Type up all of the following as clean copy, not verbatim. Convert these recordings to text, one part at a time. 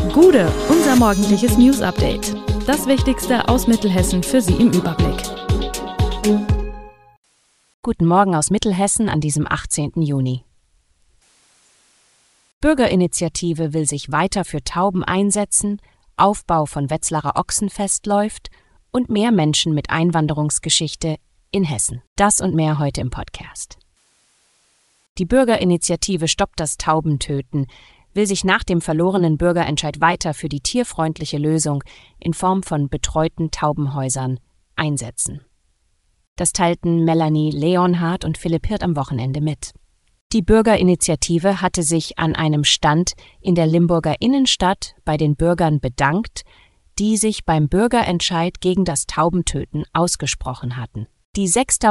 Gude, unser morgendliches News-Update. Das Wichtigste aus Mittelhessen für Sie im Überblick. Guten Morgen aus Mittelhessen an diesem 18. Juni. Bürgerinitiative will sich weiter für Tauben einsetzen, Aufbau von Wetzlarer Ochsenfest läuft und mehr Menschen mit Einwanderungsgeschichte in Hessen. Das und mehr heute im Podcast. Die Bürgerinitiative Stoppt das Taubentöten will sich nach dem verlorenen Bürgerentscheid weiter für die tierfreundliche Lösung in Form von betreuten Taubenhäusern einsetzen. Das teilten Melanie Leonhardt und Philipp Hirt am Wochenende mit. Die Bürgerinitiative hatte sich an einem Stand in der Limburger Innenstadt bei den Bürgern bedankt, die sich beim Bürgerentscheid gegen das Taubentöten ausgesprochen hatten. Die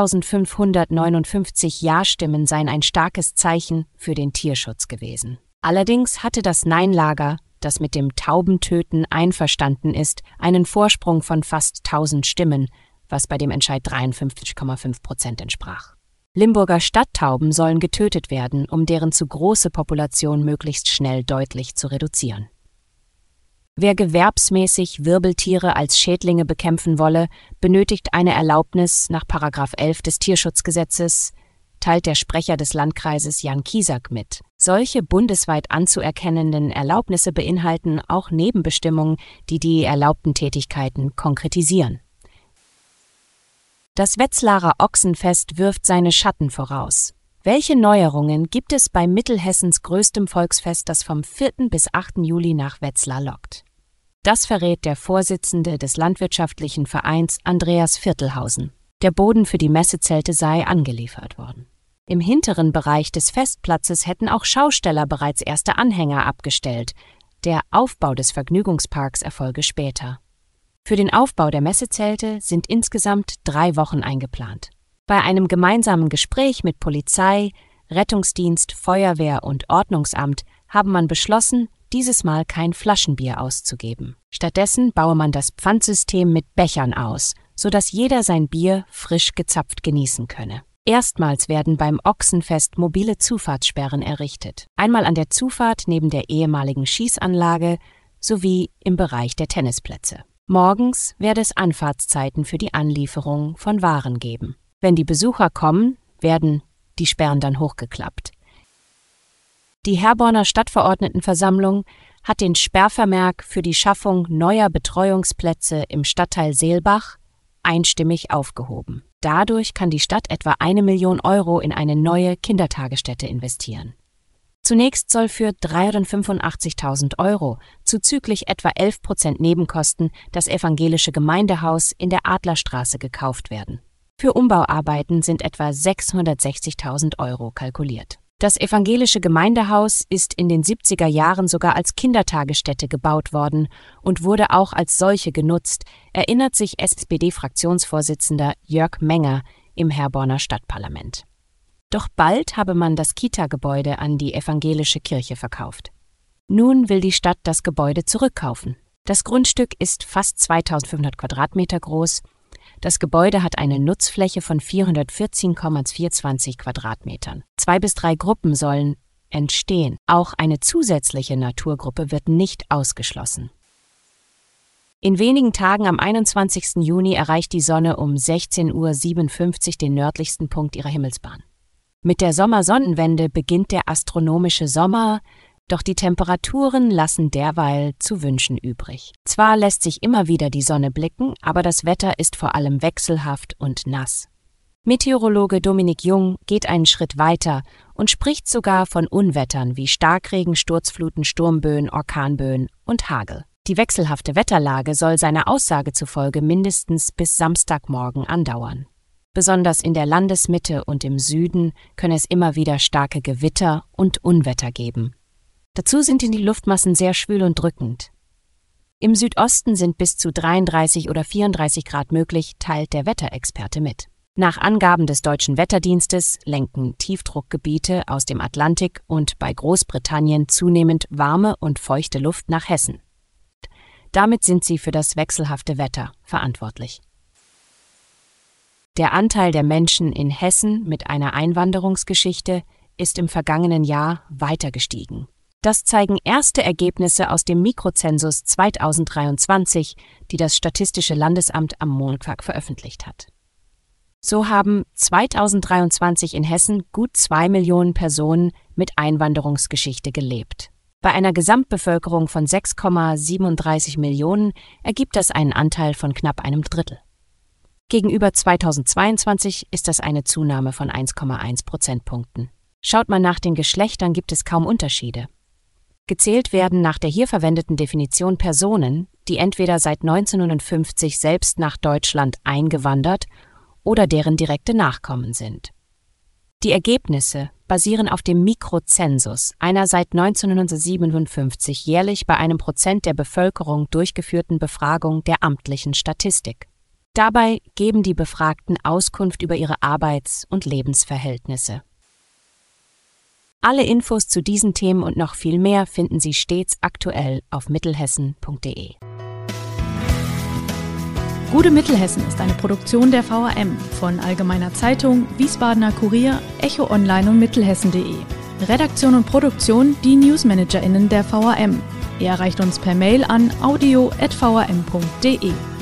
6.559 Ja-Stimmen seien ein starkes Zeichen für den Tierschutz gewesen. Allerdings hatte das Nein-Lager, das mit dem Taubentöten einverstanden ist, einen Vorsprung von fast 1000 Stimmen, was bei dem Entscheid 53,5% entsprach. Limburger Stadttauben sollen getötet werden, um deren zu große Population möglichst schnell deutlich zu reduzieren. Wer gewerbsmäßig Wirbeltiere als Schädlinge bekämpfen wolle, benötigt eine Erlaubnis nach § 11 des Tierschutzgesetzes, teilt der Sprecher des Landkreises Jan Kiesack mit. Solche bundesweit anzuerkennenden Erlaubnisse beinhalten auch Nebenbestimmungen, die die erlaubten Tätigkeiten konkretisieren. Das Wetzlarer Ochsenfest wirft seine Schatten voraus. Welche Neuerungen gibt es bei Mittelhessens größtem Volksfest, das vom 4. bis 8. Juli nach Wetzlar lockt? Das verrät der Vorsitzende des Landwirtschaftlichen Vereins Andreas Viertelhausen. Der Boden für die Messezelte sei angeliefert worden. Im hinteren Bereich des Festplatzes hätten auch Schausteller bereits erste Anhänger abgestellt. Der Aufbau des Vergnügungsparks erfolge später. Für den Aufbau der Messezelte sind insgesamt 3 Wochen eingeplant. Bei einem gemeinsamen Gespräch mit Polizei, Rettungsdienst, Feuerwehr und Ordnungsamt habe man beschlossen, dieses Mal kein Flaschenbier auszugeben. Stattdessen baue man das Pfandsystem mit Bechern aus, sodass jeder sein Bier frisch gezapft genießen könne. Erstmals werden beim Ochsenfest mobile Zufahrtssperren errichtet. Einmal an der Zufahrt neben der ehemaligen Schießanlage sowie im Bereich der Tennisplätze. Morgens werde es Anfahrtszeiten für die Anlieferung von Waren geben. Wenn die Besucher kommen, werden die Sperren dann hochgeklappt. Die Herborner Stadtverordnetenversammlung hat den Sperrvermerk für die Schaffung neuer Betreuungsplätze im Stadtteil Seelbach einstimmig aufgehoben. Dadurch kann die Stadt etwa 1 Million Euro in eine neue Kindertagesstätte investieren. Zunächst soll für 385.000 Euro, zuzüglich etwa 11% Nebenkosten, das evangelische Gemeindehaus in der Adlerstraße gekauft werden. Für Umbauarbeiten sind etwa 660.000 Euro kalkuliert. Das evangelische Gemeindehaus ist in den 70er Jahren sogar als Kindertagesstätte gebaut worden und wurde auch als solche genutzt, erinnert sich SPD-Fraktionsvorsitzender Jörg Menger im Herborner Stadtparlament. Doch bald habe man das Kita-Gebäude an die evangelische Kirche verkauft. Nun will die Stadt das Gebäude zurückkaufen. Das Grundstück ist fast 2.500 Quadratmeter groß. Das Gebäude hat eine Nutzfläche von 414,420 Quadratmetern. 2 bis 3 Gruppen sollen entstehen. Auch eine zusätzliche Naturgruppe wird nicht ausgeschlossen. In wenigen Tagen am 21. Juni erreicht die Sonne um 16:57 Uhr den nördlichsten Punkt ihrer Himmelsbahn. Mit der Sommersonnenwende beginnt der astronomische Sommer, doch die Temperaturen lassen derweil zu wünschen übrig. Zwar lässt sich immer wieder die Sonne blicken, aber das Wetter ist vor allem wechselhaft und nass. Meteorologe Dominik Jung geht einen Schritt weiter und spricht sogar von Unwettern wie Starkregen, Sturzfluten, Sturmböen, Orkanböen und Hagel. Die wechselhafte Wetterlage soll seiner Aussage zufolge mindestens bis Samstagmorgen andauern. Besonders in der Landesmitte und im Süden könne es immer wieder starke Gewitter und Unwetter geben. Dazu sind die Luftmassen sehr schwül und drückend. Im Südosten sind bis zu 33 oder 34 Grad möglich, teilt der Wetterexperte mit. Nach Angaben des Deutschen Wetterdienstes lenken Tiefdruckgebiete aus dem Atlantik und bei Großbritannien zunehmend warme und feuchte Luft nach Hessen. Damit sind sie für das wechselhafte Wetter verantwortlich. Der Anteil der Menschen in Hessen mit einer Einwanderungsgeschichte ist im vergangenen Jahr weiter gestiegen. Das zeigen erste Ergebnisse aus dem Mikrozensus 2023, die das Statistische Landesamt am Montag veröffentlicht hat. So haben 2023 in Hessen gut 2 Millionen Personen mit Einwanderungsgeschichte gelebt. Bei einer Gesamtbevölkerung von 6,37 Millionen ergibt das einen Anteil von knapp einem Drittel. Gegenüber 2022 ist das eine Zunahme von 1,1 Prozentpunkten. Schaut man nach den Geschlechtern, gibt es kaum Unterschiede. Gezählt werden nach der hier verwendeten Definition Personen, die entweder seit 1950 selbst nach Deutschland eingewandert oder deren direkte Nachkommen sind. Die Ergebnisse basieren auf dem Mikrozensus, einer seit 1957 jährlich bei einem Prozent der Bevölkerung durchgeführten Befragung der amtlichen Statistik. Dabei geben die Befragten Auskunft über ihre Arbeits- und Lebensverhältnisse. Alle Infos zu diesen Themen und noch viel mehr finden Sie stets aktuell auf mittelhessen.de. Gute Mittelhessen ist eine Produktion der VRM von Allgemeiner Zeitung, Wiesbadener Kurier, Echo Online und Mittelhessen.de. Redaktion und Produktion die NewsmanagerInnen der VRM. Ihr erreicht uns per Mail an audio@vrm.de.